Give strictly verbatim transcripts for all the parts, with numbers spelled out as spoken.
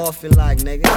off you like, nigga?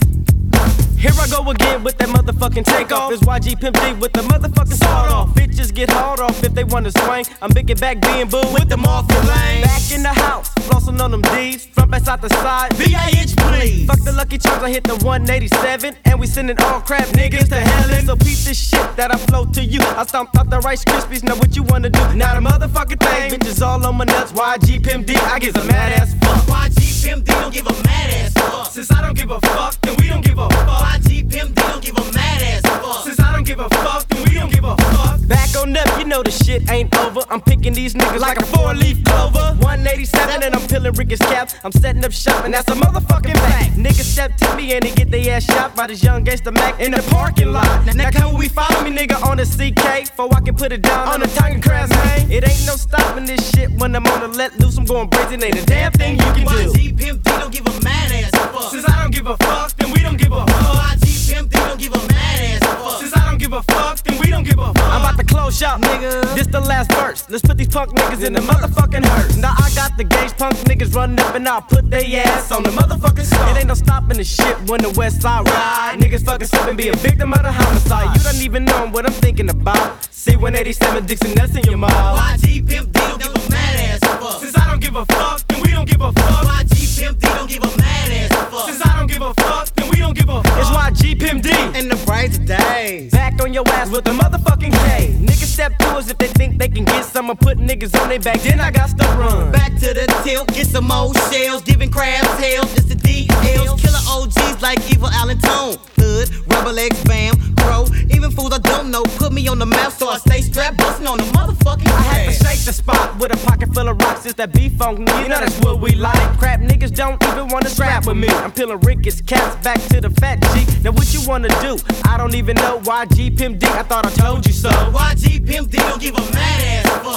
Here I go again with that motherfucking takeoff. It's Y G Pimp D with the motherfucking sawed off. Bitches get hauled off if they wanna swing. I'm big back being boo with them off the lane. Back in the house, flossing on them D's. Front back side to side, B I H please. Fuck the Lucky Charms, I hit the one eighty-seven. And we sending all crap niggas to hell. So piece of shit that I flow to you. I stomped out the Rice Krispies, now what you wanna do? Not a motherfucking thing. Bitches all on my nuts, Y G Pimp D, I give a mad ass fuck. Y G Pimp D don't give a mad ass fuck. Since I don't give a fuck, then we don't give a fuck. Y G Pimp D don't give a mad ass fuck. Since I don't give a fuck, then we don't give a fuck. Back on up, you know the shit ain't over. I'm picking these niggas like a four-leaf clover. one eighty-seven and I'm peeling Ricky's caps. I'm setting up shop and that's a motherfucking fact. Niggas step to me and they get their ass shot by this young gangsta Mac in the parking lot. Now, now come we follow me, nigga, on the C K, so I can put it down on the tongue crash, man. It ain't no stopping this shit when I'm on the let loose. I'm going brazen, ain't a damn thing you can do. Y G Pimp D don't give a mad ass fuck. Since I don't give a fuck, then we don't give a fuck. Y G Pimp D don't give a mad ass fuck. Since I don't give a fuck, then we don't give a fuck. I'm about to close shop, nigga. This the last verse. Let's put these punk niggas in the motherfucking hearse. Now I got the gauge, punk niggas running up and I'll put they ass on the motherfucking song. It ain't no stopping the shit when the West Side ride. Niggas fucking slip and be a victim of the homicide. You don't even know what I'm thinking about. See one eighty-seven Dixon, that's in your mouth. Y G Pimp D don't give a mad ass fuck. Since I don't give a fuck, then we don't give a fuck. Y G Pimp D don't give a mad ass fuck. Since I don't give a fuck, then we don't give a fuck. It's Y G Pimp D In the bright days. back on your ass with the motherfucking K. Niggas step to us if they think they can get some. I put niggas on their back, then I got to run. Back to the tilt, get some more shells, giving crabs hell, just the D Ls. Killer O Gs like Evil Allen Tone. Hood, rubber legs, bam, pro. Even fools I don't know, put me on the map so I stay strapped, bustin' on the motherfucking I had to ass. shake the spot with a pocket full of rocks. It's that B-funk, you know that's what we like. Crap niggas don't even wanna scrap with me. I'm peeling Ricky's caps back to the fat G. Now what you wanna do? I don't even know. Y G Pimp D, I thought I told you so. Y G Pimp D don't give a mad ass fuck.